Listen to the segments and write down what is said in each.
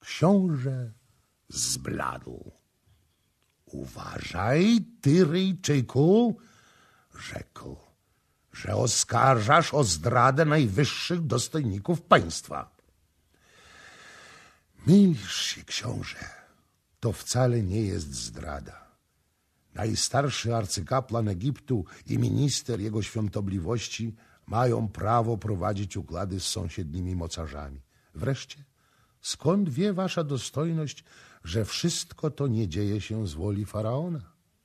Książę zbladł. Uważaj, Tyryjczyku, rzekł, że oskarżasz o zdradę najwyższych dostojników państwa. Mylisz się, książę. To wcale nie jest zdrada. Najstarszy arcykapłan Egiptu i minister jego świątobliwości mają prawo prowadzić układy z sąsiednimi mocarzami. Wreszcie, skąd wie wasza dostojność, że wszystko to nie dzieje się z woli faraona?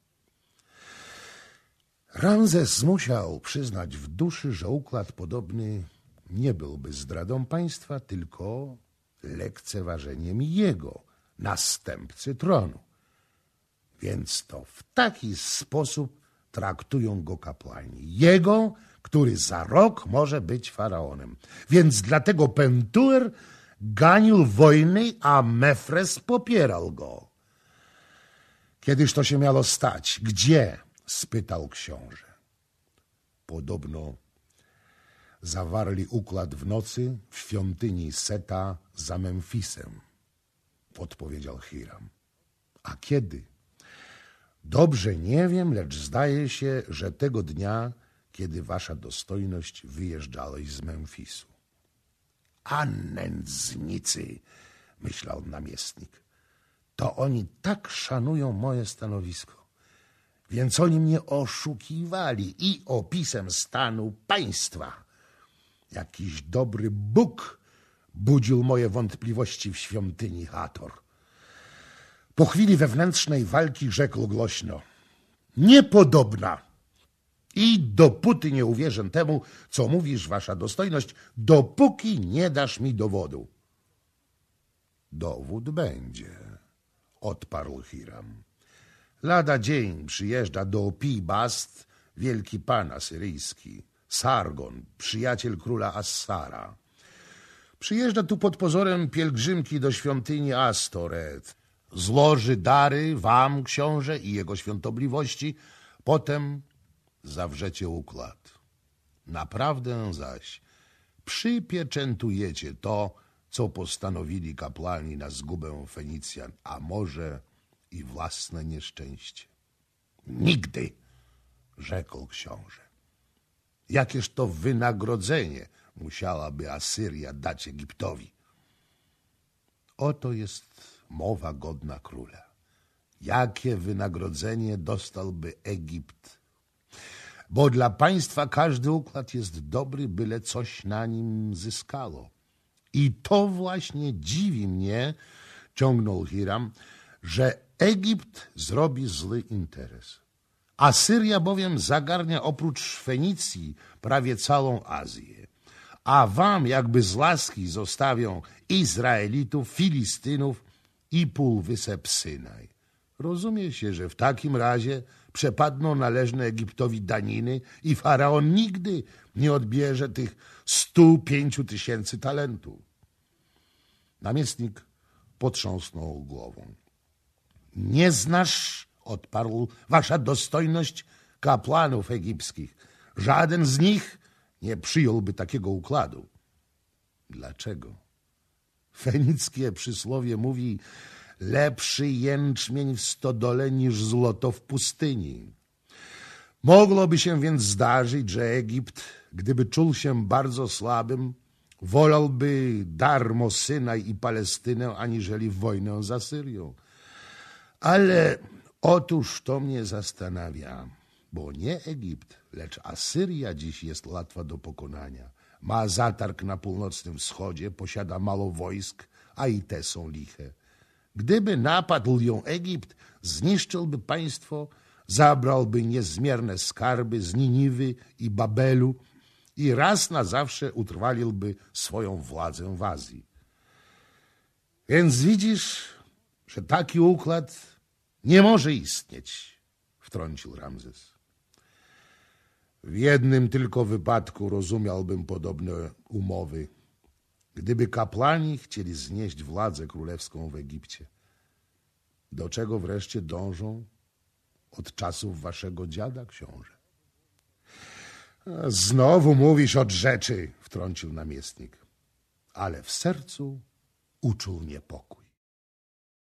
Ramzes musiał przyznać w duszy, że układ podobny nie byłby zdradą państwa, tylko lekceważeniem jego, następcy tronu. Więc to w taki sposób traktują go kapłani. Jego, który za rok może być faraonem. Więc dlatego Pentuer ganił wojny, a Mefres popierał go. Kiedyż to się miało stać? Gdzie? Spytał książę. Podobno zawarli układ w nocy w świątyni Seta za Memfisem, odpowiedział Hiram. A kiedy? Dobrze nie wiem, lecz zdaje się, że tego dnia, kiedy wasza dostojność wyjeżdżałeś z Memfisu. A nędznicy, myślał namiestnik, to oni tak szanują moje stanowisko. Więc oni mnie oszukiwali i opisem stanu państwa. Jakiś dobry Bóg budził moje wątpliwości w świątyni Hator. Po chwili wewnętrznej walki rzekł głośno: niepodobna. I dopóty nie uwierzę temu, co mówisz, wasza dostojność, dopóki nie dasz mi dowodu. Dowód będzie, odparł Hiram. Lada dzień przyjeżdża do Pi-Bast wielki pan asyryjski, Sargon, przyjaciel króla Assara. Przyjeżdża tu pod pozorem pielgrzymki do świątyni Astoret. Złoży dary wam, książę, i jego świątobliwości. Potem zawrzecie układ. Naprawdę zaś przypieczętujecie to, co postanowili kapłani na zgubę Fenicjan, a może i własne nieszczęście. Nigdy, rzekł książę. Jakież to wynagrodzenie musiałaby Asyria dać Egiptowi? Oto jest mowa godna króla. Jakie wynagrodzenie dostałby Egipt? Bo dla państwa każdy układ jest dobry, byle coś na nim zyskało. I to właśnie dziwi mnie, ciągnął Hiram, że Egipt zrobi zły interes. Asyria bowiem zagarnia oprócz Fenicji prawie całą Azję. A wam jakby z łaski zostawią Izraelitów, Filistynów i półwysep Synaj. Rozumie się, że w takim razie przepadną należne Egiptowi daniny i faraon nigdy nie odbierze tych 105 000 talentów. Namiestnik potrząsnął głową. Nie znasz, odparł, wasza dostojność, kapłanów egipskich. Żaden z nich nie przyjąłby takiego układu. Dlaczego? Fenickie przysłowie mówi: lepszy jęczmień w stodole niż złoto w pustyni. Mogłoby się więc zdarzyć, że Egipt, gdyby czuł się bardzo słabym, wolałby darmo Synaj i Palestynę, aniżeli wojnę z Asyrią. Ale otóż to mnie zastanawia, bo nie Egipt, lecz Asyria dziś jest łatwa do pokonania. Ma zatarg na północnym wschodzie, posiada mało wojsk, a i te są liche. Gdyby napadł ją Egipt, zniszczyłby państwo, zabrałby niezmierne skarby z Niniwy i Babelu i raz na zawsze utrwaliłby swoją władzę w Azji. Więc widzisz, że taki układ nie może istnieć, wtrącił Ramzes. W jednym tylko wypadku rozumiałbym podobne umowy, gdyby kapłani chcieli znieść władzę królewską w Egipcie. Do czego wreszcie dążą od czasów waszego dziada, książę? Znowu mówisz od rzeczy, wtrącił namiestnik, ale w sercu uczuł niepokój.